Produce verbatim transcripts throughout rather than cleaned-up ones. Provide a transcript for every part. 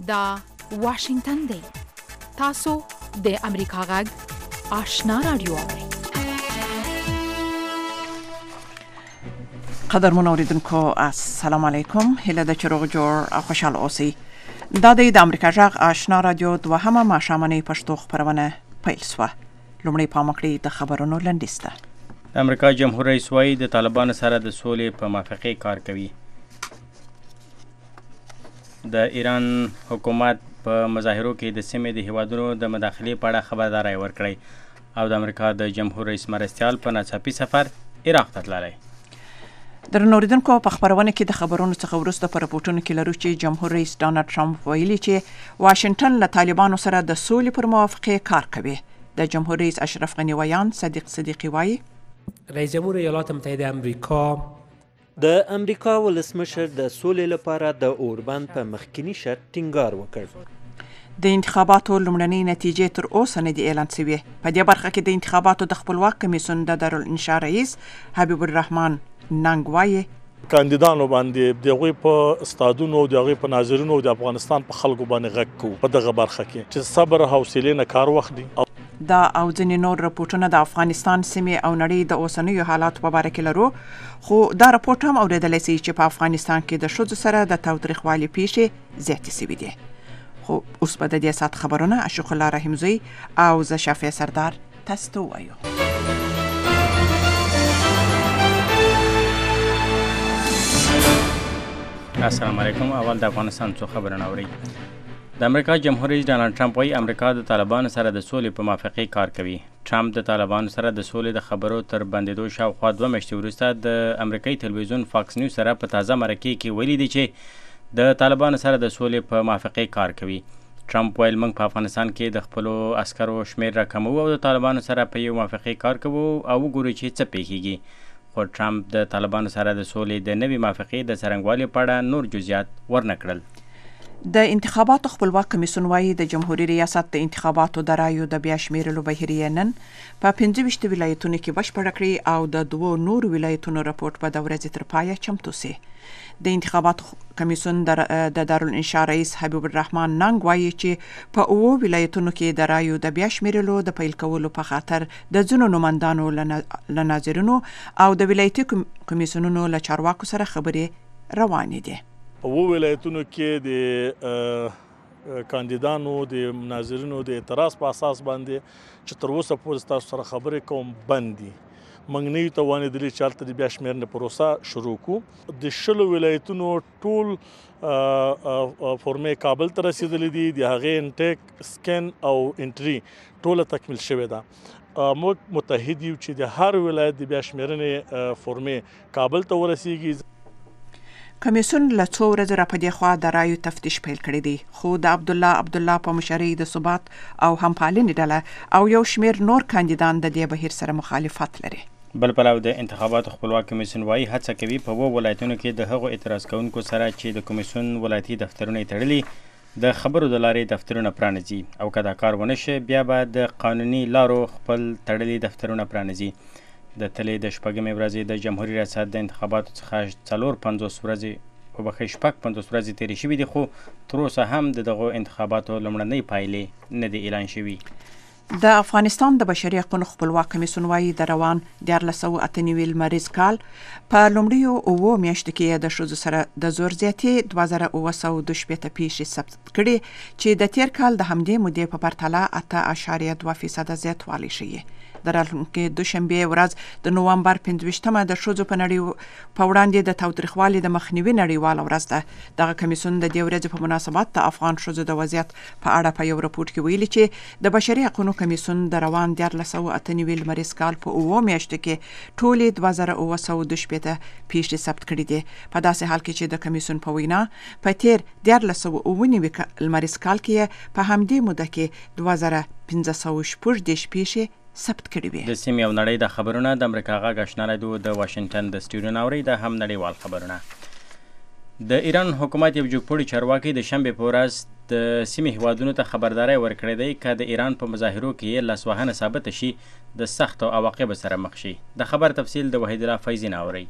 دا واشنگتن دی. تاسو د امریکا غږ آشنا رادیو اورئ. قدرمن اوریدونکو السلام علیکم. هله د چروغ جوړ او خوشحال اوسئ. دا د امریکا غږ آشنا رادیو دوهمه ماښامنۍ پښتو خپرونه پیل شوه. لومړی پام وکړئ د خبرونو لنډیز ته. د امریکا جمهور رئیس وايي د طالبانو سره د سولې په موافقې کار کوي. د ایران حکومت په مظاهرو کې د سیمې د هیوادونو د مداخلې په اړه خبرداری ورکړی او د امریکا د جمهور رئیس مرستیال په ناڅاپي سفر عراق ته تللی. درنو اوریدونکو په خبرونه کې د خبرونو څخه وروسته په رپورټونو کې لرو چې جمهور رئیس ډانلډ ټرمپ ویلي چې واشنگټن له طالبانو سره د سولې پر موافقې کار کوي. د جمهور رئیس اشرف غنی ویان صدیق صدیقی وایي رئیس جمهور ایالات متحده امریکا د امریکا ولسمشر د سولې لپاره د اوربند په مخکینی شرط ټینګار وکړ. د انتخاباتو لومړنۍ نتیجې تر اوسه نه دي اعلان شوې. په دې برخه کې د انتخاباتو د خپلواک کمیسیون د دارالانشا رئیس حبیب الرحمن ننګ وایي کاندیدانو باندې دغه په استادونو دغه په ناظرینو د افغانستان په خلکو باندې غږ کوو په دغه برخه کې چې صبر او حوصله نه کار وخت دي. دا او ځینې نور راپورټونه د افغانستان سیمې او نړۍ د اوسنیو حالاتو په اړه کې لرو، خو دا راپورټ هم اورېدلی شئ چې په افغانستان کې د ښځو سره د تاوتریخوالي پیښې زیاتې شوي دي. خو اوس به د دې ساعت خبرونه اشوق الله رحیمزی او زه شافیه سردار تاسو ته ووایو. السلام علیکم. اول د افغانستان څو خبرونه اورئ. د امریکا جمهور رئیس ډانلډ ټرمپ وايي امریکا د طالبانو سره د سولې په موافقې کار کوي. ټرمپ د طالبانو سره د سولې د خبرو تر بندېدو شاوخوا دوه میاشتې وروسته د امریکایي تلویزیون فاکس نیوز سره په تازه مرکې کې ویلي دي چې د طالبانو سره د سولې په موافقې کار کوي. ټرمپ ویل موږ په افغانستان کې د خپلو عسکرو شمیر راکمو او د طالبانو سره په یو موافقې کار کوو او وګورو چې څه پیښیږي. خو ټرمپ د طالبانو سره د سولې د نوې موافقې د څرنګوالي په اړه نور جزئیات ورنه کړل. د انتخاباتو خپلواک کمیسیون وایي د جمهوریت ریاست د انتخاباتو د رایو د بیا شمیرلو بهیرې نن په پنځه ویشت ولایتونو کې بشپړه کړې او د دوو نورو ولایتونو رپورټ به د ورځې تر پایه چمتو سي. د انتخاباتو کمیسیون د دارالانشا رئیس حبیب الرحمن ننګ وایي چې په اوو ولایتونو کې د رایو د بیا شمیرلو د پیل کولو په خاطر د ځینو نوماندانو له ناظرینو او د ولایتي کمیسیونونو له چارواکو سره خبرې روانې دي. په وو ولایتونو کې د کاندیدانو د ناظرینو د اعتراض په اساس باندې چې تر اوسه پورې تاسو سره خبرې کوم بندي موږ نه یو توانېدلي چې هلته د بیا شمېرنې پروسه شروع کړو. د شلو ولایتونو ټول فورمې کابل ته رسېدلې دي، د هغې انټیک سکین او انټري ټوله تکمیل شوې ده. موږ متحد یو چې د هر ولایت د بیا شمېرنې فورمې کابل ته ورسیږي. کمیسیون له څو ورځې را په دې خوا د رایو تفتیش پیل کړی دی، خو د عبدالله عبدالله په مشرۍ د ثبات او همپالنې ډله او یو شمېر نور کاندیدان د دې بهیر سره مخالفت لري. بل پلو د انتخاباتو خپلواک کمیسیون وايي هڅه کوي په وو ولایتونو کې د هغو اعتراض کوونکو سره چې د کمیسیون ولایتي دفترونه یې تړلي د خبرو د لارې دفترونه پرانیزي او که دا کار ونه شي بیا به د قانوني لارو خپل تړلي دفترونه پرانیزي. د تلې د شپږمې ورځې د جمهوري ریاست د انتخاباتو څخه څلور پنځوس ورځې وبخښئ شپږ پنځوس ورځې تېرې شوي دي، خو تر اوسه هم د دغو انتخاباتو لومړنۍ پایلې نه دي اعلان شوي. د افغانستان د بشري حقوقو خپلواک کمیسیون وايي د روان دیارلس سوه اته نوي لمریز کال په لومړیو اوو میاشتو کې د ښځو سره د زور زیاتې دوه زره اوه سوه دوه شپېته پیښې ثبت کړي چې د تېر کال د همدې مودې په پرتله اته اعشاریه دوه فیصده زیاتوالی ښیي. د راتلونکې دوشنبې ورځ د نومبر پنځه ویشتمه د ښځو په نړۍ په وړاندې د تاوتریخوالي د مخنیوي نړیواله ورځ ده. دغه کمیسیون د دې ورځې په مناسبت د افغان ښځو د وضعیت په اړه په یو راپورټ کې ویلي چې د بشري حقوقو کمیسیون د روان دیارلس سوه اته نوي لمریز کال په اوو میاشتو کې ټولې دوه زره اوه سوه دوه شپېته پیښې ثبت کړي دي. په داسې حال کې چې د کمیسیون په وینا په تېر دیارلس سوه اوه نوي لمریز کال کې په همدې موده کې دوه زره پنځه سوه شپږ دېرش پیښې ثبت کړي وي. د سیمې او نړۍ د خبرونه د امریکا غږ آشنا رادیو د واشنگټن د سټوډیو نه اورئ. دا هم نړیوال خبرونه. د ایران حکومت یو جوړپوړي چارواکي د شنبې په ورځ د سیمې هیوادونو ته خبرداری ورکړی دی که د ایران په مظاهرو کې یې لاسوهنه ثابته شي د سختو عواقبو سره مخ شي. د خبر تفصیل د وحید الله فیضي نه اورئ.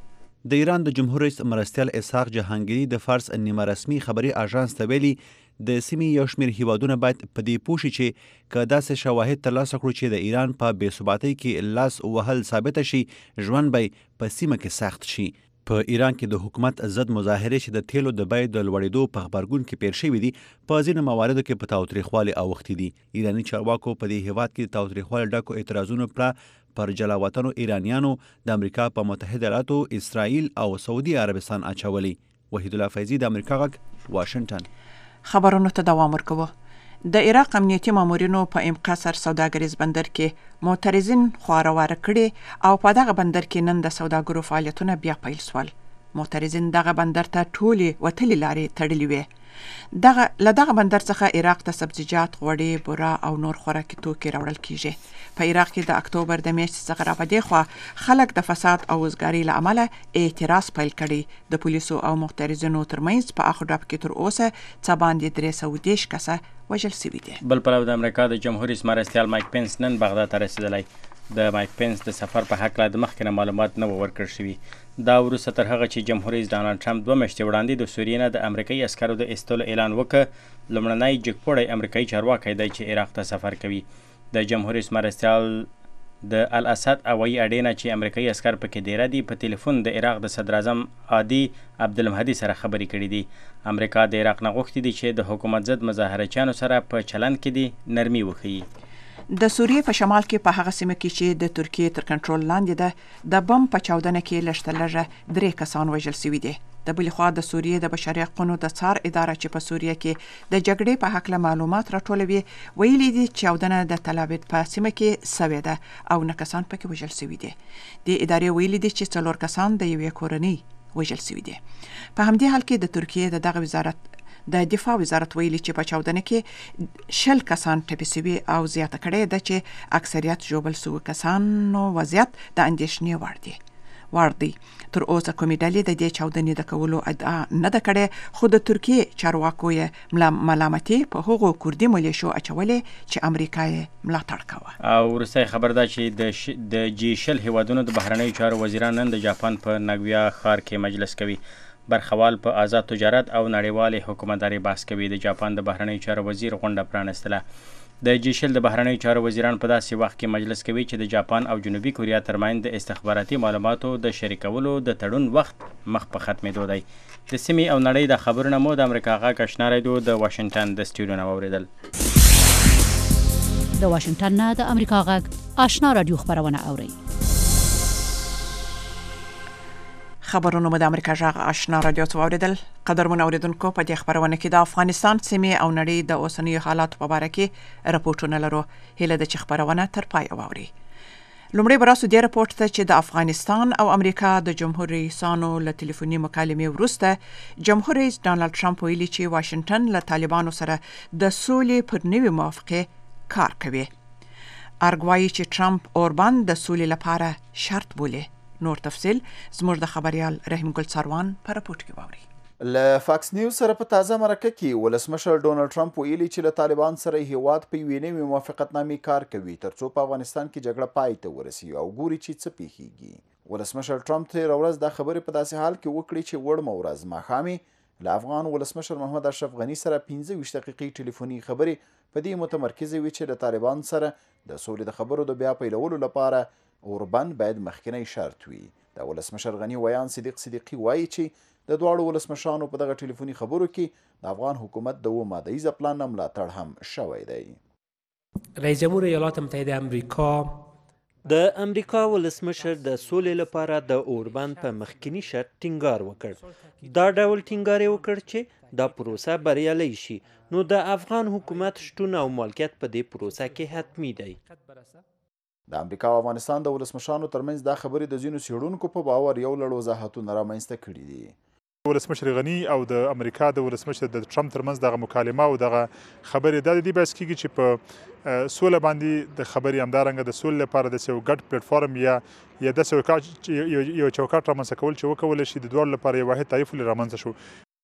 د ایران د جمهور رئیس مرستیال اسحاق جهانګیري د فارس نیمه رسمي خبري اژانس ته ویلي د سیمې یو شمېر هیوادونه باید په دې پوه شي چې که داسې شواهد ترلاسه کړو چې د ایران په بې ثباتۍ کې لاس وهل ثابته شي، ژوند به په سیمه کې سخت شي. په ایران کې د حکومت ضد مظاهرې چې د تیلو د بیې د لوړېدو په غبرګون کې پیل شوي دي، په ځینو مواردو کې په تاوتریخوالي اوښتي دي. ایراني چارواکو په دې هیواد کې د تاوتریخوالي ډکو اعتراضونو پړه پر جلاوطنو ایرانیانو د امریکا په متحده ایالاتو، اسرائیل او سعودي عربستان اچولي. وحید الله فیضي، د امریکا غږ، واشنګټن. خبرونو ته دوام ورکوو. د عراق امنیتي مامورینو په ام قصر سوداګریز بندر کې معترضین خواره کړي او په دغه بندر کې نن د سوداګرو فعالیتونه بیا پیل سول. معترضین دغه بندر ته ټولې وتلې لارې تړلې وې. دغه له دغه بندر څخه عراق ته سبزیجات، غوړي، بوره او نور خوراکي توکي راوړل کیږي. په عراق کې د اکتوبر د میاشتې څخه را پدې خوا خلک د فساد او وزګارۍ له امله اعتراض پیل کړي. د پولیسو او معترضینو ترمنځ په اخو ډب کې تر اوسه څه باندې درې سوه دېرش کسه وژل شوي دي. بل پلو د امریکا د جمهور رئیس مرستیال مایک پینس نن بغداد ته رسیدلی. د مایک پینس د سفر په هکله د مخکې نه معلومات نه ورکړل شوي. دا وروسته تر هغه چې جمهور رئیس ډانلډ ټرمپ دوه میاشتې وړاندې د سوریې نه د امریکایي عسکرو د ایستلو اعلان وکړ. لومړنی جګپوړی امریکایي چارواکی دی چې عراق ته سفر کوي. د جمهور رئیس مرستیال د الاسد هوایي اډې نه چې امریکایي عسکر پکې دیره دي، په ټلیفون د عراق د صدر اعظم عادي عبدالمهدي سره خبرې کړې دي. امریکا د عراق نه غوښتي دي چې د حکومت ضد مظاهرچیانو سره په چلند کې دي نرمي وښیي. د سوریې په شمال کې په هغه سیمه کې چې د ترکیې تر کنټرول لاندې ده، د بم په چاودنه کې لږ تر لږه درې کسان وژل شوي دي. د بلې خوا د سوریې د بشري حقونو د څار اداره چې په سوریه کې د جګړې په هکله معلومات راټولوي، ویلي دي چې چاودنه د تل ابیب په سیمه کې سوې ده او نه کسان پکې وژل شوي دي. د ادارې ویلي دي چې څلور کسان د یوې کورنۍ وژل شوي دي. په همدې حال کې د ترکیې د دغه وزارت د دفاع وزارت ویلي چې په چاودنه کې شل کسان ټپي شوي او زیاته کړې ده چې اکثریت ژوبل شوي کسانو وضعیت د اندېښنې وړ دی. وړ دی. تر اوسه کومې ډلې د دې چاودنې د کولو ادعا نه ده کړې، خو د ترکیې چارواکو یې ملامتي په هغو کردي ملیشو اچولې چې امریکا یې ملاتړ کوه. او وروستی خبر دا چې د ش... د جی شل هیوادونو د بهرنیو چارو وزیران نن د جاپان په ناګویا ښار کې مجلس کوي. برخوال په آزاد تجارت او نړیوالې حکومتداري بحث کوي. د جاپان د بهرنیو چارو وزیر غونډه پرانستله. د جی شل د بهرنیو چارو وزیران په داسې وخت کې مجلس کوي چې د جاپان او جنوبي کوریا ترمنځ د استخباراتي معلوماتو د شریکولو د تړون وخت مخ په ختمېدو دی. د سیمې او نړۍ د خبرونه مو د امریکا غږ آشنا راډیو د واشنګټن د سټوډیو نه واورېدل. د واشنګټن نه د امریکا غږ آشنا راډیو خبرونه اورئ. خبرونه مو د امریکا غږ آشنا راډیو څخه واورېدل. قدرمن اوریدونکو، په دې خبرونه کې د افغانستان سیمې او نړۍ د اوسنیو حالاتو په اړه کې راپورټونه لرو. هیله ده چې خبرونه تر پای واوري. لومړی به راسو دې راپورټ ته چې د افغانستان او امریکا د جمهور رئیسانو له ټلیفوني مکالمې وروسته جمهور رئیس ډانلډ ټرمپ ویلي چې واشنګټن له طالبانو سره د سولې پر نوې موافقې کار کوي. ارګ وایي چې ټرمپ اوربان د سولې لپاره شرط بولي. نور تفصیل زموږ د خبريال رحیم ګل څاروان په راپورټ کې واوري. له فاکس نیوز سره په تازه مرکه کې ولسمشر ډونالد ټرمپ ویلي چې له طالبان سره هیواد په یوې نوې موافقتنامې کار کوي ترڅو په افغانستان کې جګړه پای ته ورسي او ګوري چې څه پیښیږي. ولسمشر ټرمپ تېره ورځ دا خبرې په داسې حال کې وکړې چې وړمه ورځ ماښامې له افغان ولسمشر محمد اشرف غني سره پنځه ویشت دقیقې ټلیفوني خبرې په دې متمرکزې وي چې له طالبان سره د سولې د خبرو د بیا پیلولو لپاره اوربند باید مخکنی شرط وي. د ولسمشر غني ویان صدیق صدیقي وایي چې د دواړو ولسمشرانو په دغه ټلیفوني خبرو کې د افغان حکومت د اوه ماده ییزه پلان نه ملاتړ هم شوی دی. رئیس جمهور ایالات متحده امریکا د امریکا ولسمشر د سولې لپاره د اوربند په مخکنی شرط ټینګار وکړ. دا ډول ټینګار یې وکړ چې دا پروسه بریالۍ شي نو د افغان حکومت شتون او مالکیت په دې پروسه کې حتمی دی. د امریکا او افغانستان د ولسمشرانو ترمنځ دا خبرې د ځینو څېړونکو په باور یو لړ وضاحتونه رامنځته کړي دي. ولسمشر غني او د امریکا د ولسمشر د ټرمپ ترمنځ دغه مکالمه او دغه خبرې د دې بحث کیږي چې په سوله باندې د خبرې همدارنګه د سولې لپاره د یو ګډ پلیټ فارم یا یا د یو چوکاټ رامنځته کول چې وکولی شي د دواړو لپاره یو واحد تعریف رامنځته شو.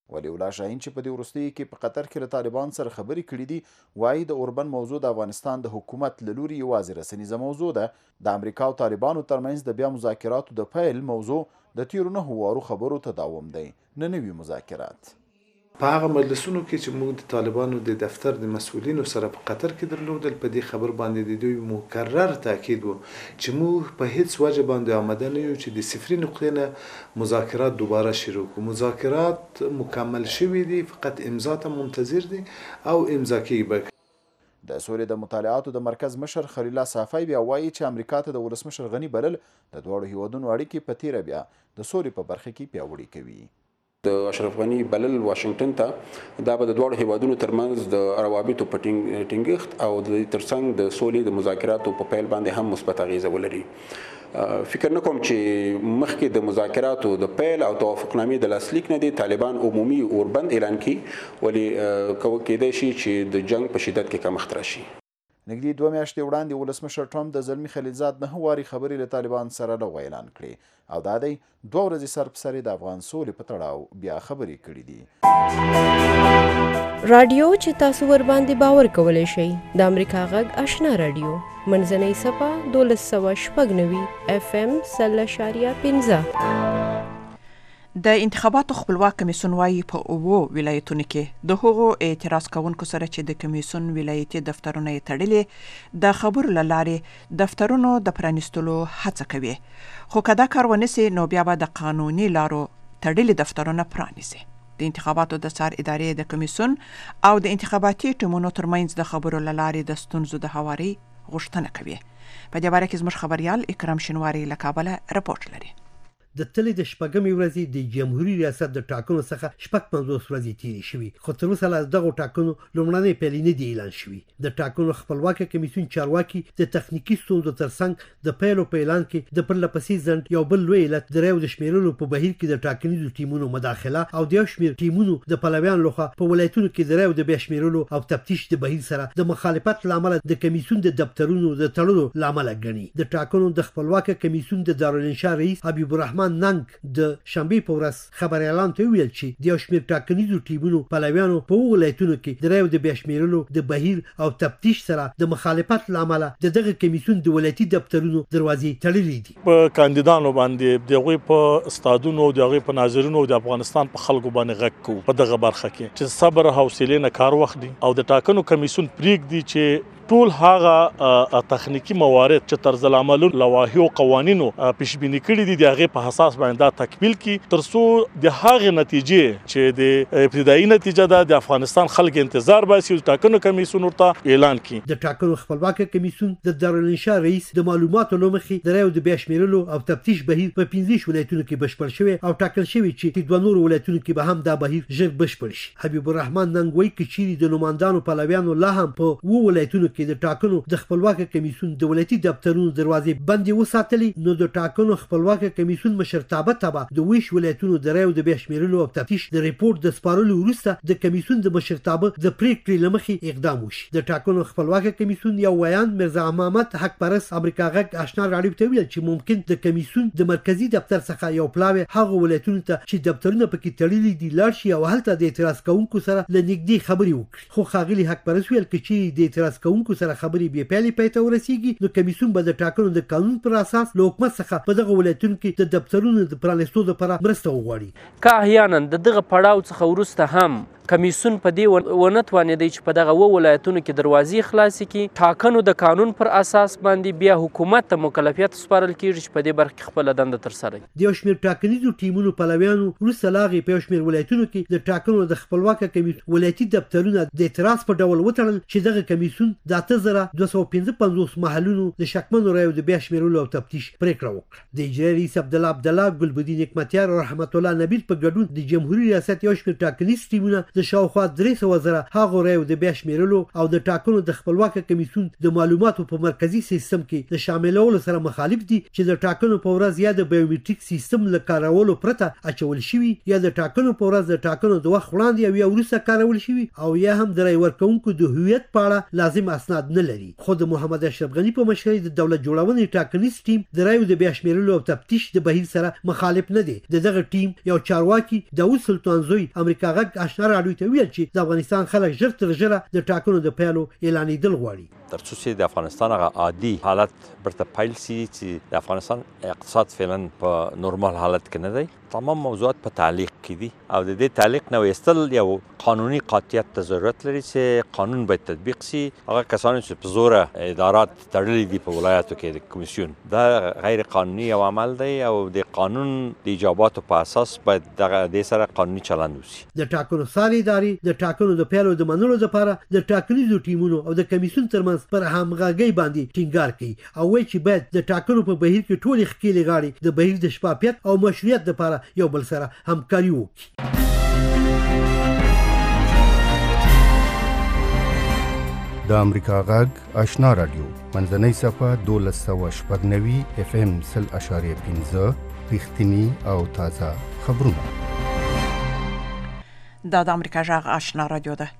ولی الله شاهین چې په دې وروستیو کې په قطر کې له طالبان سره خبرې کړې دي وایي د اوربند موضوع د افغانستان د حکومت له لوري یوازې رسنیزه موضوع ده. د امریکا او طالبانو ترمنځ د بیا مذاکراتو د پیل موضوع د تیرو نهو وارو خبرو تداوم دی، نه نوي مذاکرات. په هغه مجلسونو کې چې موږ د طالبانو د دفتر د مسؤلینو سره په قطر کې درلودل، په دې خبر باندې د دوی مکرر تاکید و چې موږ په هیڅ وجه باندې آماده نه یو چې د صفري نقطې نه مذاکرات دوباره شروع کړو. مذاکرات مکمل شوي دي، فقط امضا ته منتظر دي او امضا کیږي به. د سولې د مطالعاتو د مرکز مشر خلیل الله صافی بیا وایي چې امریکا ته د ولسمشر غني بلل د دواړو هیوادونو اړیکې په تیره بیا د سولې په برخه کې پیاوړې کوي. د اشرف غني بلل واشنگټن ته دا به د دواړو هیوادونو ترمنځ د روابطو په ټینګښت او د ترڅنګ د سولې د مذاکراتو په پیل باندې هم مثبت اغیزه ولري. فکر نه کوم چې مخکې د مذاکراتو د پیل او توافقنامې د لاسلیک نه دی طالبان عمومي اوربند اعلان کړي، ولې کېدای شي چې د جنگ په شدت کې کمښت راشي. نږدې دوه میاشتې وړاندې ولسمشر ټرمپ د زلمي خلیلزاد نهه وارې خبرې له طالبان سره لغوه اعلان کړې او دا دی دوه ورځې سر په سر د افغان سولې په تړاو بیا خبرې کړې دي. رادیو چې تاسو ور باندې باور کولی شئ د امریکا غږ آشنا رادیو منځنۍ صفه دولس سوه شپږ نوي اف ام سل اشاریه پنځه. د انتخاباتو خپلواک کمیسیون وايي په اوو ولایتونو کې د هغو اعتراض کوونکو سره چې د کمیسیون ولایتي دفترونه یې تړلي د خبرو له لارې دفترونو د پرانیستلو هڅه کوي، خو که دا کار ونسي نو بیا به د قانوني لارو تړلي دفترونه پرانیسي. د انتخاباتو د څار ادارې د کمیسیون او د انتخاباتي ټیمونو ترمنځ د خبرو له لارې د ستونزو د هواري غوښتنه کوي. په دې باره کې زموږ خبريال اکرام شینواری له کابله رپورټ لري. د تلې د شپږمې ورځې د جمهوریت ریاست د ټاکنو څخه شپږ پنځوس ورځې تېرې شوي، خو تر اوسه له دغو ټاکنو لومړنۍ پیلې نه دي اعلان شوي. د ټاکنو خپلواکه کمیسیون چارواکي د تخنیکي ستونزو ترڅنګ د پیلو په اعلان کې د پرله پسې ځنډ یو بل لوی علت د رایو د شمیرلو په بهیر کې د ټاکنیزو ټیمونو مداخله او د یو شمېر ټیمونو د پلویانو لخوا په ولایتونو کې د رایو د بیا شمیرلو او تفتیش د بهیر سره د مخالفت له امله د کمیسیون د دفترونو د تړلو له امله ګڼي. د ټاکنو د خپلواکه کمیسیون د دارالانشا رئیس حبیب الرحمن ننګ د شنبې په ورځ خبر اعلان ته ویل چې د یو شمېر ټاکنیزو ټیمونو پلویانو په هغو ولایتونو کې د رایو د بیا شمیرلو د بهیر او تفتیش سره د مخالفت له امله د دغه کمیسیون د ولایتي دفترونو دروازې تړلې دي. په کاندیدانو باندې د هغوی په استادونو د هغوی په ناظرینو د افغانستان په خلکو باندې غږ کوو په دغه برخه کې چې صبر حوصلې نه کار واخلي او د ټاکنو کمیسیون پرېږدي چې ټول هغه تخنیکی موارد چې طرز العمل لوایح او قوانینو پیشبینی کړي دي د هغه په اساس باندې تکمیل کی ترڅو د هغه نتیجې چې د ابتدایي نتیجه ده د افغانستان خلک انتظار باسي او ټاکنو کمیسیون ورته اعلان کړي. د ټاکنو خپلواکه کمیسیون د دارالانشا رئیس د معلوماتو لومخې د رایو د بیا شمیرلو او تفتیش بهیر په پنځه ولایتونو کې بشپړ شوی او ټاکل شوی چې د دوه نورو ولایتونو کې به هم دا بهیر ژر بشپړ شي. حبیب الرحمن ننګ وایي چې د نوماندانو پلویانو لا هم په وو ولایتونو کې د ټاکنو د خپلواکه کمیسیون د ولایتي دفترونو دروازې بندې وساتلې نو د ټاکنو خپلواکه کمیسیون مشرتابه تبع د ویش ولایتونو د رایو د بیا شمیرلو او تفتیش د ریپورت د سپارلو وروسته د کمیسیون د مشرتابه د پریکړې له مخې اقدام وشي. د ټاکنو خپلواکه کمیسیون یو ویان مرزا محمد حق پرس امریکا غږ آشنا راډیو ته ویل چې ممکن د کمیسیون د مرکزی دفتر څخه یو پلاوی هغه ولایتونو ته چې دفترونه پکې تړلي دي لاړ شي او هلته د اعتراض کوونکو سره له نږدې خبرې وکړي. خو ښاغلي حق پرس ویل چې د اعتراض کوونکو سره خبرې بې پیلې پای ته ورسیږي نو کمیسیون به د ټاکنو د قانون پر اساس له حکومت څخه په دغه ولایتونو کې د دفترونو د پرانیستو لپاره مرسته وغواړي. که احیانا د دغه پړاو څخه وروسته هم کمیسیون په دې ونه توانېدی چې په دغه و ولایتونو کې دروازې خلاصې کړي، ټاکنو د قانون پر اساس باندې بیا حکومت ته مکلفیت سپارل کېږي چې په دې برخه کې خپله دنده ترسره کړي. د یو شمېر ټاکنیزو ټیمونو پلویانو وروسته له هغې په یو شمېر ولایتونو کې د ټاکنو د خپلواکه کمیسیون ولایتي دفترونه د اعتراض په ډول وتړل چې دغه کمیسیون د اته زره دوه سوه پنځه پنځوس محلونو د شکمنو رایو د بیا شمیرلو او تفتیش پرېکړه وکړه. د اجرایي رئیس عبدالله عبدالله، ګلبدین حکمتیار او رحمت الله نبیل په ګډون د جمهوریت ریاست یو شمېر ټاکنیز ټیمونه د شاوخوا درې سوه زره هغو رایو د بیا شمیرلو او د ټاکنو د خپلواکه کمیسیون د معلوماتو په مرکزی سیستم کې د شاملولو سره مخالف دي چې د ټاکنو په ورځ یا د بایومټریک سیستم له کارولو پرته اچول شوي یا د ټاکنو په ورځ د ټاکنو د وخت وړاندې او یا وروسته کارول شوي او یا هم د رای ورکوونکو د هویت په اړه لازم اسناد نه لري. خو د محمد اشرف غني په مشرۍ د دولت جوړونې ټاکنیز ټیم د رایو د بیا شمیرلو او تفتیش د بهیر سره مخالف نه دی. د دغه ټیم یو چارواکي داوود سلطان زوی امریکا غږ آشنا راډیو ته ویل چې د افغانستان خلک ژر تر ژره د ټاکنو د پیلو اعلانېدل غواړي تر څو چې د افغانستان هغه عادي حالت برته پیل شي چې د افغانستان اقتصاد فعلا په نورمال حالت کې نه دی. تمام موضوعات په تعلیق کې دي او د دې تعلیق نه ویستل یو قانوني قاطعیت ته ضرورت لري چې قانون باید تطبیق شي. هغه کسان چې په زوره ادارات تړلي دي په ولایاتو کې د کمیسیون دا غیر قانوني یو عمل دی او د قانون د ایجاباتو په اساس باید دغه د سره قانوني چلند وشي. د ټاکنو ساري ادارې د ټاکنو د پیلو د منلو لپاره د ټاکنیزو ټیمونو او د کمیسیون ترمنځ پر همغږۍ باندې ټینګار کوي او وایي چې باید د ټاکنو په بهیر کې ټولې ښکېلې غاړې د بهیر د شفافیت او مشروعیت لپاره یو بل سره همکاري وکړي. د امریکا غږ آشنا راډیو منځنۍ صفحه دولس سوه شپږ نوي اف ام سل اشاریه پنځه رښتیني او تازه خبرونه. دا د امریکا غږ آشنا راډیو ده.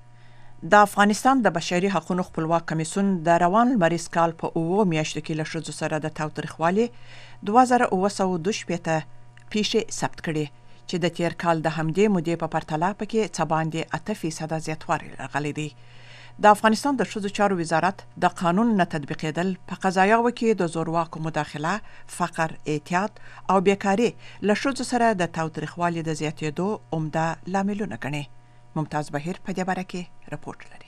د افغانستان د بشري حقوقو خپلواک کمیسیون د روان لمریز کال په اوو میاشتو کې له ښځو سره د تاوتریخوالي دوه زره اوه سوه دوه شپېته پیښې ثبت کړي چې د تیر کال د همدې مودې په پرتله پکې څه باندې اته فیصده زیاتوالی راغلی دی. د افغانستان د ښځو چارو وزارت د قانون نه تطبیقېدل په قضایاوو کې د زورواکو مداخله، فقر، اعتیاد او بیکاري له ښځو سره د تاوتریخوالي د زیاتېدو عمده لاملونه ګڼي. ممتاز بهیر په دې باره کې رپورټ لري.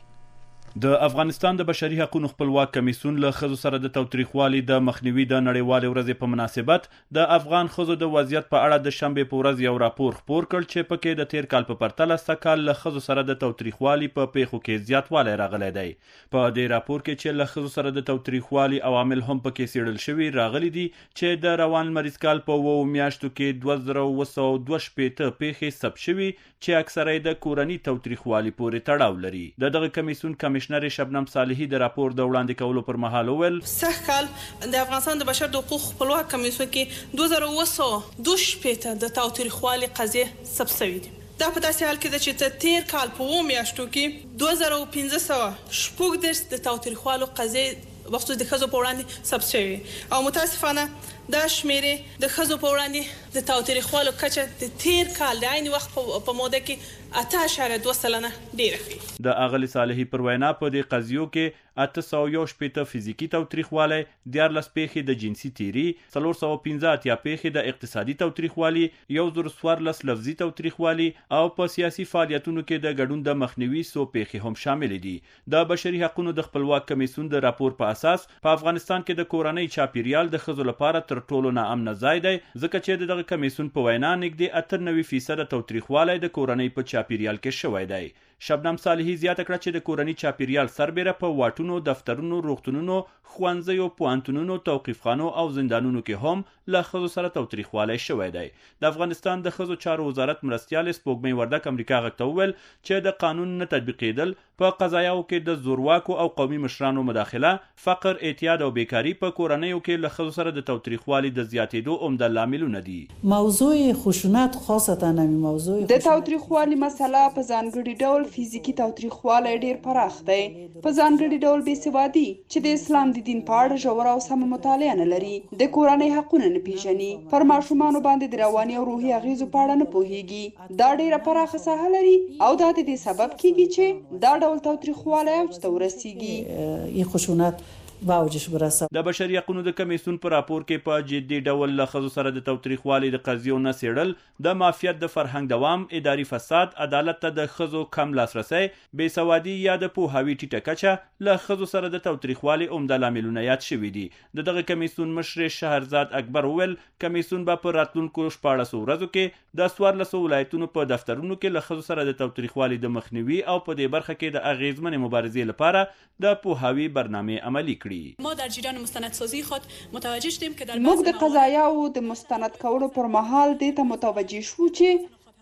د افغانستان د بشري حقوقو خپلواک کمیسیون له ښځو سره د تاوتریخوالي د مخنیوي د نړیوالې ورځې په مناسبت د افغان ښځو د وضعیت په اړه د شنبې په ورځ یو راپور خپور کړ چې پکې د تیر کال په پرتله سږکال له ښځو سره د تاوتریخوالي په پیښو کې زیاتوالی راغلی دی. په دې راپور کې چې له ښځو سره د تاوتریخوالي عوامل هم پکې څېړل شوي راغلي دي چې د روان لمریز کال په اوو میاشتو کې دوه زره اوه سوه دوه شپېته پیښې ثبت شوي چې اکثره یې د کورني تاوتریخوالي پورې تړاو لري. د دغه کمیسیون کمیشنر شبنم صالحي د راپور د وړاندې کولو پر مهال وویل سږ کال د افغانستان د بشر د حقوقو خپلواک کمیسیون کې دوه زره اوه سوه دوه شپېته د تاوتریخوالي قضیې ثبت شوي دي. دا په داسې حال کې ده چې ته تیر کال په اووه میاشتو کې دوه زره پنځه سوه شپږ دېرش د تاوتریخوالو قضیې بخصوص د ښځو په وړاندې ثبت شوي او متاسفانه دا شمیرې د ښځو په وړاندې د تاوتریخوالو کچه د تیر کال د عین وخت په موده کې اته اعشاریه دوه سلنه ډېره ښیي. د اغلې صالحي پر وینا په دې قضیو کې اته سوه یو شپېته فزیکي تاوتریخوالی، دیارلس پیښې د جنسي تیري، څلور سوه پنځه اتیا پیښې د اقتصادي تاوتریخوالي، یو زر څوارلس لفظي تاوتریخوالي او په سیاسي فعالیتونو کې د ګډون د مخنیوي څو پیښې هم شاملې دي. د بشري حقوقو د خپلواک کمیسیون د راپور په اساس په افغانستان کې د کورنۍ چاپیریال د ښځو لپاره تر ټولو ناامنه ځای دی، ځکه چې د دغه کمیسیون په وینا نږدې اته نوي فیصده تاوتریخوالی د کورنۍ په چاپیریال کې شوی دی. شبنم صالحي زیاته کړه چې د کورني چاپیریال سربیره په واټونو، دفترونو، روغتونونو، ښوونځیو، پوهنتونونو، توقیفخانو او زندانونو کې هم له ښځو سره تاوتریخوالی شوی دی. د افغانستان د ښځو چارو وزارت مرستیال سپوږمۍ وردک امریکا غږ ته وویل چې د قانون نه تطبیقېدل په قضایاو کې د زورواکو او قومي مشرانو مداخله، فقر، اعتیاد او بیکاري په کورنیو کې له ښځو سره د تاوتریخوالي د زیاتېدو عمده لاملونه دي. موضوع خشونت خاصتا نمی موضوع د تاوتریخوالي مسله په ځانګړي ډول فزیکی تاوتریخوالی ډیر پراخ دی، په ځانګړي ډول بېسوادي چې د اسلام د دین په اړه ژوره او سمه مطالعه نه لري، د کورنۍ حقونه نه پیژني، پر ماشومانو باندې د رواني او روحي اغیزو په اړه نه پوهیږي. دا ډیره پراخه ساحه لري او دا د دې سبب کیږي چې دا ډول تاوتریخوالی اوج ته ورسیږي. این خشونت واوجش برسه. د بشري حقوقو د کمیسیون په راپور کې په جدي ډول له ښځو سره د تاوتریخوالي د قضیو نه څېړل، د معافیت د فرهنګ دوام، اداري فساد، عدالت ته د ښځو کم لاسرسی، بېسوادي یا د پوهاوي ټیټه کچه له ښځو سره د تاوتریخوالي عمده لاملونه یاد شوي دي. د دغه کمیسیون مشر شهرزاد اکبر وویل کمیسیون به په راتلونکو شپاړسو ورځو کې د څوارلسو ولایتونو په دفترونو کې له ښځو سره د تاوتریخوالي د مخنیوي او په دې برخه کې د اغیزمنې مبارزې لپاره د پوهاوي برنامې عملي کړي. ما در جریان مستندسازی خود متوجه شدیم که در موږ د قضایاو د مستند کولو پر مهال دې ته متوجه شو چې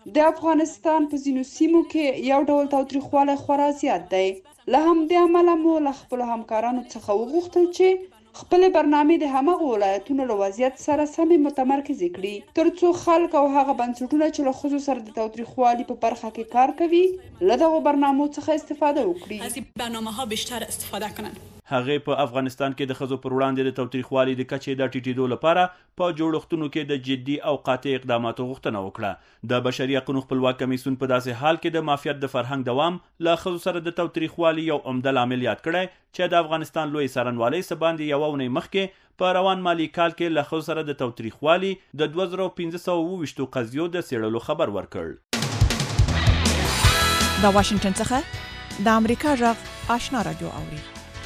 د افغانستان په ځینو سیمو کې یو ډول تاوتریخوالی خورا زیات دی. له همدې امله مو له خپلو همکارانو څخه وغوښتل چې خپلې برنامې د همغو ولایتونو له وضعیت سره سمې متمرکزې کړي، تر څو خلک او هغه بنسټونه چې له ښځو سره د تاوتریخوالي په برخه کې کار کوي له دغو برنامو څخه استفاده وکړي. از این برنامه‌ها بیشتر استفاده کنن. هغې په افغانستان کې د ښځو پر وړاندې د تاوتریخوالي د کچې د ټیټېدو لپاره په جوړښتونو کې د جدي او قاطع اقداماتو غوښتنه وکړه. د بشري حقونو خپلواک کمیسیون په داسې حال کې د مافیات د فرهنګ دوام له ښځو سره د تاوتریخوالي یو عمده لامل یاد کړی چې د افغانستان لوی څارنوالۍ څه باندې یوه اونۍ مخکې په روان مالي کال کې له ښځو سره د تاوتریخوالي د دوه زره پنځه سوه اووه ویشتو قضیو د څېړلو خبر ورکړ. د واشنګټن څخه د امریکا غږ آشنا رادیو اوري.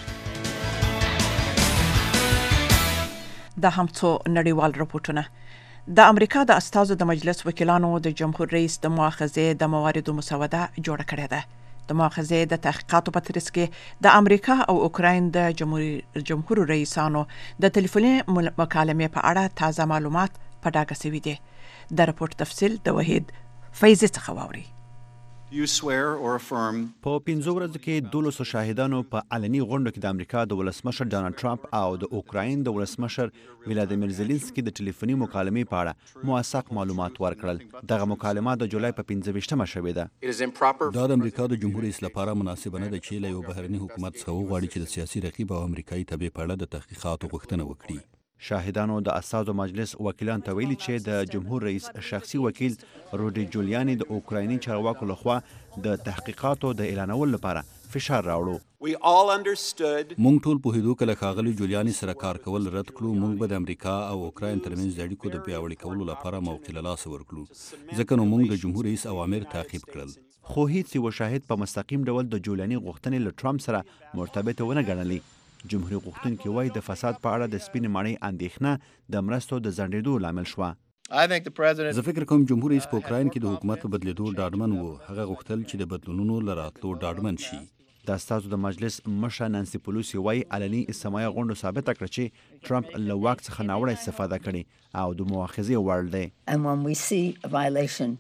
د هم څو نړیوال راپورټونه. د امریکا د استازو د مجلس وکیلانو د جمهور رئیس د مؤاخذې د مواردو مسوده جوړه کړې ده. د مؤاخذې د تحقیقاتو په ترڅ کې د امریکا او اوکراین د جمهور رئیسانو د تلیفوني مکالمې په اړه تازه معلومات په ډاګه شوي دي. د راپورټ تفصیل د وحید فیضي څخه واوري. په پنځو ورځو کې دولسو شاهدانو په علني غونډو کې د امریکا د ولسمشر ډانلډ ټرمپ او د اوکراین د ولسمشر ولادیمیر زيلنسکي د ټلیفوني مکالمې په اړه موثق معلومات ورکړل. دغه مکالمه د جولای په پنځه ویشتمه شوې ده. دا د امریکا د جمهور رئیس لپاره مناسبه نه ده چې له یو بهرني حکومت څخه وغواړي چې د سیاسي رقیب او امریکایي تبع په اړه د تحقیقاتو غوښتنه وکړي. شاهدانو د استازو مجلس وکیلان ته ویلي چې د جمهور رئیس شخصي وکیل روډي جولیاني د اوکرایني چارواکو لخوا د تحقیقاتو د اعلانولو لپاره فشار راوړو. مونږ ټول پوهېدو که له ښاغلي جولیاني سره کار کول رد کړو، مونږ به د امریکا او اوکراین ترمنځ د اړیکو د پیاوړي کولو لپاره موقع له لاسه ورکړو، ځکه نو مونږ د جمهور رئیس اوامر تعقیب کړل. خو هیڅ یو شاهد په مستقیم ډول د جولیاني غوښتنې له ټرمپ سره مرتبطه ونه ګڼلې. جمهوریت غوښتونکي وایي د فساد په اړه د سپینې ماڼۍ اندېښنه د مرستو د ځنډېدو لامل شوه. زه فکر کوم جمهور رئیس په اوکراین کې د حکومت په بدلیدو ډاډمن و. هغه غوښتل چې د بدلونونو له راتلو ډاډمن شي. د استازو د مجلس مشره نانسي پلوسی وایي علني سمایه غونډو ثابته کړه چې ټرمپ له واک څخه ناوړه استفاده کړې او د مؤاخذې وړ دی.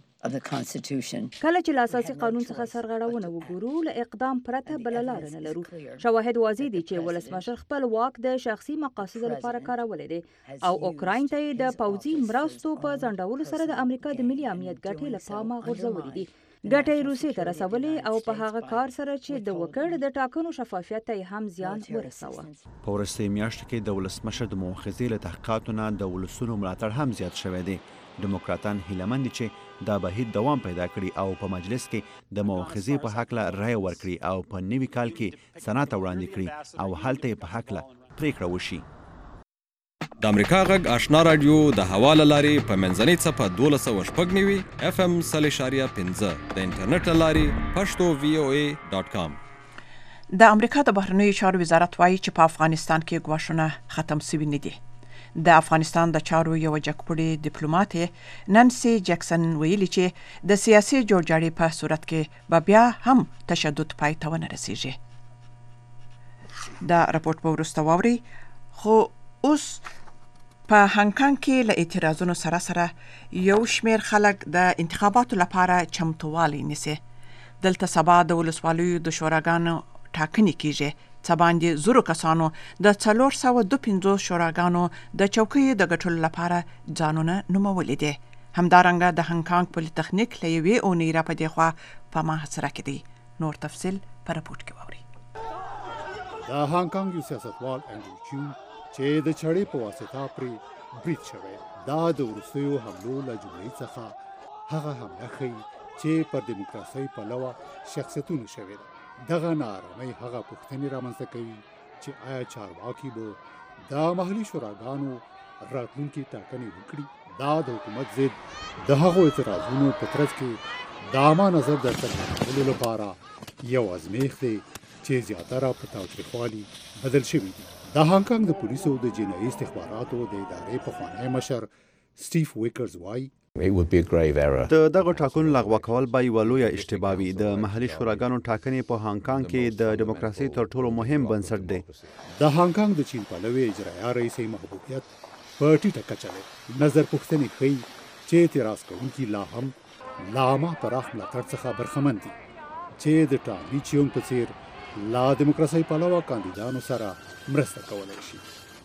کله چې له اساسي قانون څخه سرغړونه وګورو، له اقدام پرته بل لار نه لرو. شواهد واضح دي چې ولسمشر خپل واک د شخصي مقاصدو لپاره کارولی دی او اوکراین ته د پوځي مرستو په ځنډولو سره د امریکا د ملي امنیت ګټې له پامه غورځولې دي. ګټې روسیې ته رسولې او په هغه کار سره چې د وکړ د ټاکنو شفافیت ته هم زیان ورساوه. په وروستۍ میاشتو کې د ولسمشر د مؤاخذې له تحقیقاتو نه د ولسونو ملاتړ هم زیات شوی دی. ډیموکراتان هیله مند دي چې دا بهیر دوام پیدا کړي او په مجلس کې د مؤاخذې په حق له رای ورکړي او په نوي کال کې سنات وړاندې کړي او هلته په حق له پریکړه وشي. د امریکا غږ آشنا رادیو د حواله لارې په منځنۍ څپه دولس سوه شپږ نوي اف ام سل اشاریه پنځه د انټرنیټ له لارې پښتو وی او ای ډاټ کام. د امریکا د بهرنیو چارو وزارت وایي چې په افغانستان کې ګواښونه ختم شوي نه دي. د افغانستان د چارو یو جګپوړي ډیپلوماټ نانسي جکسن ویلي چې د سیاسي جوړجاړي په صورت کې به بیا هم تشدد پای ته ونه رسیږي. دا راپورټ په وروسته واوري. خو اوس په هانګ کانګ کې له اعتراضونو سره سره یو شمیر خلک د انتخاباتو لپاره چمتووالی نیسي. دلته سبا د ولسوالیو د شوراګانو ټاکنې کیږي. څه باندې زرو کسانو د څلور سوه دوه پنځوس شوراګانو د چوکیو د ګټلو لپاره ځانونه نومولي دي. همدارنګه د هانګ کانګ پولی تخنیک له یوې اونۍ را په دې خوا په محاصره کې دی. نور تفصیل په راپورټ کې واورئ. د هانګ کانګ یو سیاستوال انډریو چیو چې د چړې په واسطه پرې برید شوی، دا د وروستیو حملو له جملې څخه هغه حمله ښیي چې پر دیموکراسۍ پلوه شخصیتونو شوې ده. دغه نارامۍ هغه پوښتنې رامنځته کوي چې آیا چارواکي به د محلي شوراګانو راتلونکي ټاکنې وکړي. دا د حکومت ضد د هغو اعتراضونو په ترڅ کې د عامه نظر د څرګندولو لپاره یو ازمیښت دی چې زیاتره په تاوتریخوالي بدل شوي دي. د هانګ کانګ د پولیسو د جنایي استخباراتو د ادارې پخوانی مشر سټیف ویکرز وایي د دغه ټاکنو لغوه کول به یوه لویه اشتباه وي. د محلي شوراګانو ټاکنې په هانګ کانګ کې د ډیموکراسۍ تر ټولو مهم بنسټ دی. د هانګ کانګ د چین پلوي اجرایه رئیسې محبوبیت په ټیټه کچه دی. نظر پوښتنې ښیي چې اعتراض کوونکي لا هم لا عامه پراخ ملاتړ څخه برخمن دي چې د ټامي چیونګ په څیر لا دیموکراسي پلوه کاندیدانو سره مرسته کولای شي.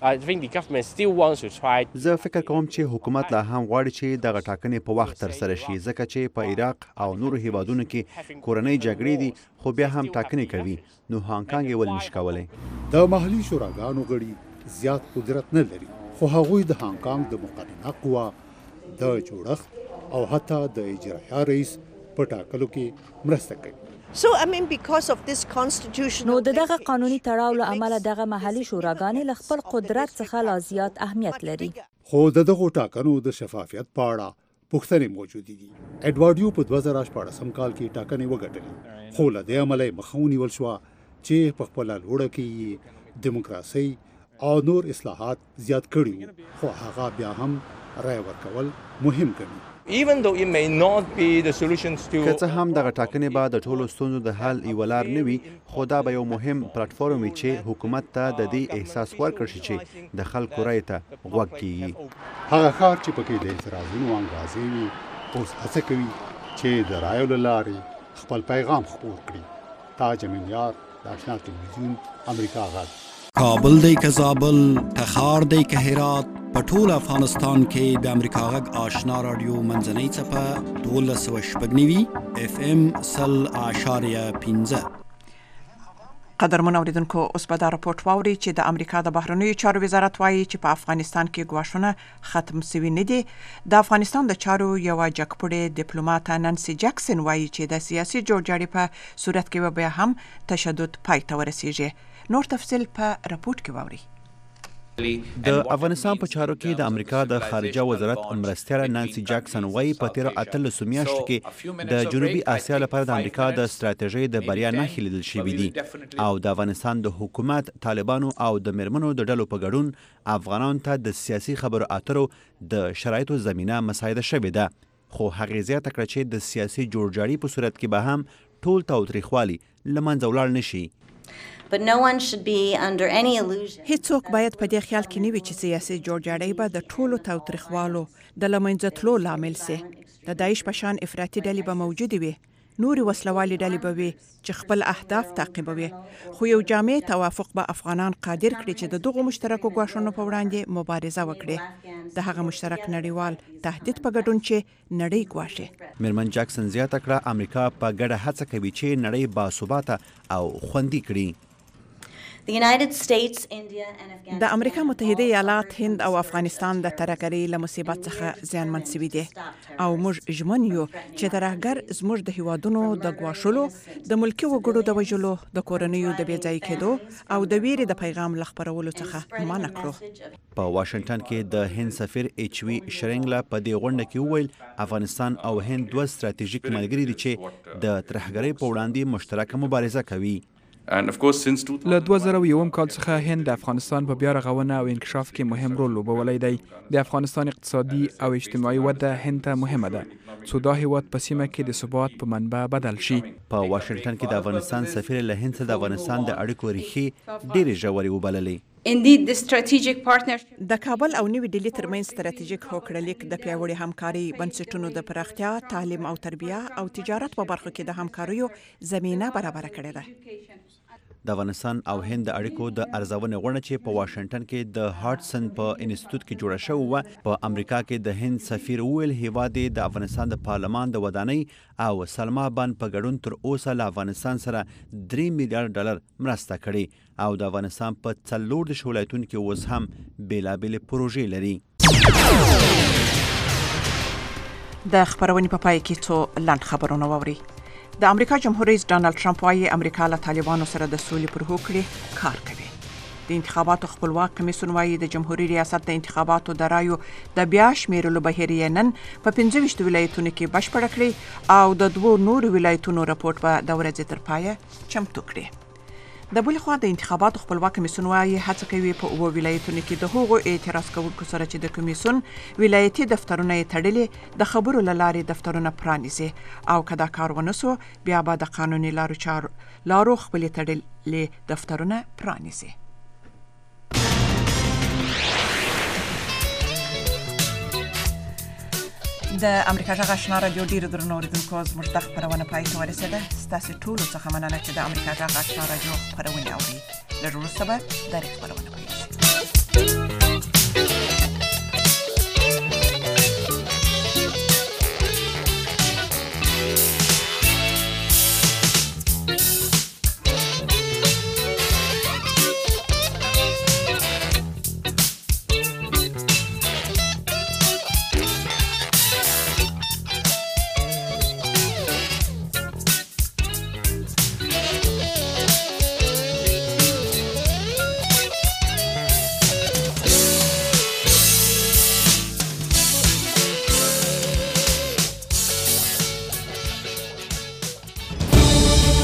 زه فکر کوم چې حکومت لا هم غواړي چې دغه ټاکنې په وخت ترسره شي ځکه چې په عراق او نورو هیوادونو کې کورنۍ جګړې دي خو بیا هم ټاکنې کوي نو هانګ یې ولې نشي کولی. د محلي شوراګانو غړي زیات قدرت نه لري خو هغوی د هانګ د مقننه قوه د جوړښت او حتی د اجرایه رئیس په ټاکلو کې مرسته کوي. So I mean because of this constitutional نو دغه قانوني تړاو له امله دغه محلي شوراګانې له خپل قدرت څخه لا زیات اهمیت لري. خو د دغه ټاکنو د شفافیت په اړه پوښتنې موجود دي. اډوارډیو په دوه زره شپاړسم کال کې ټاکنې وګټلې خو له دې عمله مخه ونیول شوه چې په خپله لوړه کې دیموکراسي او نور اصلاحات زیات کړي خو هغه بیا هم رای ورکول مهم ګڼي. Even though it may not be the solutions to که څه هم دغه ټاکنې به د ټولو ستونزو د حل یوه لار نه وي خو دا به یو مهم پلټفورم وي چې حکومت ته د دې احساس ورکړ شي چې د خلکو رایې ته غوږ کیږي. هغه ښار چې پکې د اعتراضونو انګازې وي اوس هڅه کوي چې د رایو له لارې خپل پیغام خپور کړي. تاج امین یار د آشنا تلویزیون امریکا غږ. کابل دی که زابل تخار دی که هرات په ټول افغانستان کې د امریکا غږ آشنا رادیو منځنۍ څپه دولس سوه شپږ نوي اف ام سل اعشاریه پنځه. قدرمن اوریدونکو اوس به دا راپورټ واوري چې د امریکا د بهرنیو چارو وزارت وایي چې په افغانستان کې ګواښونه ختم سوي نه دي. د افغانستان د چارو یوه جګپوړې ډیپلوماټ نانسي جاکسن وایي چې د سیاسي جوړجاړي په صورت کې به بیا هم تشدد پای ته ورسیږي. نور تفصیل په راپورټ کې واوري. د افغانستان په چارو کې د امریکا د خارجه وزارت مرستیال نانسي جاکسن وایي په تیرو اتلسو میاشتو کې د جنوبي اسیا لپاره د امریکا د ستراتیژۍ د بریا نښې لیدل شوي دي او د افغانستان د حکومت طالبانو او د میرمنو د ډلو په ګډون افغانانو ته د سیاسي خبرو اترو د شرایطو زمینه مساعده شوې ده. خو هغې زیاته کړه چې د سیاسي جوړجاړي په صورت کې به هم ټول تاوتریخوالي له منځه ولاړ نه شي. But no one should be under any illusion. هیڅوک باید په دې خیال کې نه وي چې سیاسي جوړجاړی به د ټولو تاوتریخوالو د له منځه تلو لامل سي. د داعش په شان افراطي ډلې به موجودې وي، نورې وسلوالې ډلې به وي چې خپل اهداف تعقیبوي. خو یو جامع توافق به افغانان قادر کړي چې د دغو مشترکو ګواښونو په وړاندې مبارزه وکړي. د هغه مشترک نړیوال تهدید په ګډون چې نړۍ ګواښي. میرمن جاکسن زیاته کړه امریکا په ګډه هڅه کوي چې نړۍ باثباته او خوندي کړي. The United States, India and Afghanistan. د امریکا متحده ایالات، هند او افغانستان د ترهګرۍ له مصیبت څخه زیانمن شوي دي او موږ ژمن یو چې ترهګر زموږ د هیوادونو د ګواښلو، د ملکي وګړو د وژلو، د کورنیو د بې ځایه کېدو او د ویرې د پیغام له خپرولو څخه منع کړو. په واشنگټن کې د هند سفیر ایچ وی شرنګلا په دې غونډه کې وویل افغانستان او هند دوه ستراتیژیک ملګري دي چې د ترهګرۍ په وړاندې مشترکه مبارزه کوي. له دوه زره یوم کال څخه هند د افغانستان په بیا رغونه او انکشاف کې مهم رول لوبولی دی. د افغانستان اقتصادي او اجتماعي وده هند ته مهمه ده څو دا هیواد په سیمه کې د ثبات په منبع بدل شي. په واشنگټن کې د افغانستان سفیر له هند سره د افغانستان د اړیکو ریښې ډېرې ژورې وبللې. Indeed, the strategic partnership د کابل او نوې ډیلي ترمنځ ستراتیژیک هوکړلیک د پیاوړي همکاري، بنسټونو د پراختیا، تعلیم او تربیه او تجارت په برخو کې د همکاریو زمینه برابر کړې ده. د افغانستان او هند د اړیکو د ارزونې غونډه چې په واشنگټن کې د هارټسن په انسټیټیوټ کې جوړه شوې وه، په امریکا کې د هند سفیر وویل هیواد یې د افغانستان د پارلمان د ودانۍ او سلما بند په ګډون تر اوسه له افغانستان سره درې میلیارډ ډالر مرسته کړې او د افغانستان په څلور دېرش ولایتونو کې اوس هم بېلابېلې پروژې لري. د خبرونې په پای کې څو لنډ خبرونه واورئ. د امریکا جمهور رئیس ډانلډ ټرمپ وايي امریکا له طالبانو سره د سولې پر هوکړې کار کوي. د انتخاباتو خپلواک کمیسیون وايي د جمهوریت ریاست د انتخاباتو د رایو د بیا شمیرلو بهیر یې نن په پنځه ویشت ولایتونو کې بشپړ کړی او د دوو نورو ولایتونو راپورټ به د ورځې تر پایه چمتو کړي. د بل خوا د انتخاباتو خپلواک کمیسیون وايي هڅه کوي په اوو ولایتونو کې د هغو اعتراض کوونکو سره چې د کمیسیون ولایتي دفترونه یې تړلي د خبرو له لارې دفترونه پرانیزي او که دا کار ونه سو بیا به د قانوني لارو چارو لارو خپلې تړلي دفترونه پرانیزي. د امریکا جغ آشنا رادیو ډیر درنو اوریدونکو زموږ د خبرونه پای ته ورسېده. ستاسو ټول څخه مننه چې د امریکا جغ آشنا رادیو خبرونه اوري. له وروسته به د خبرونه پیل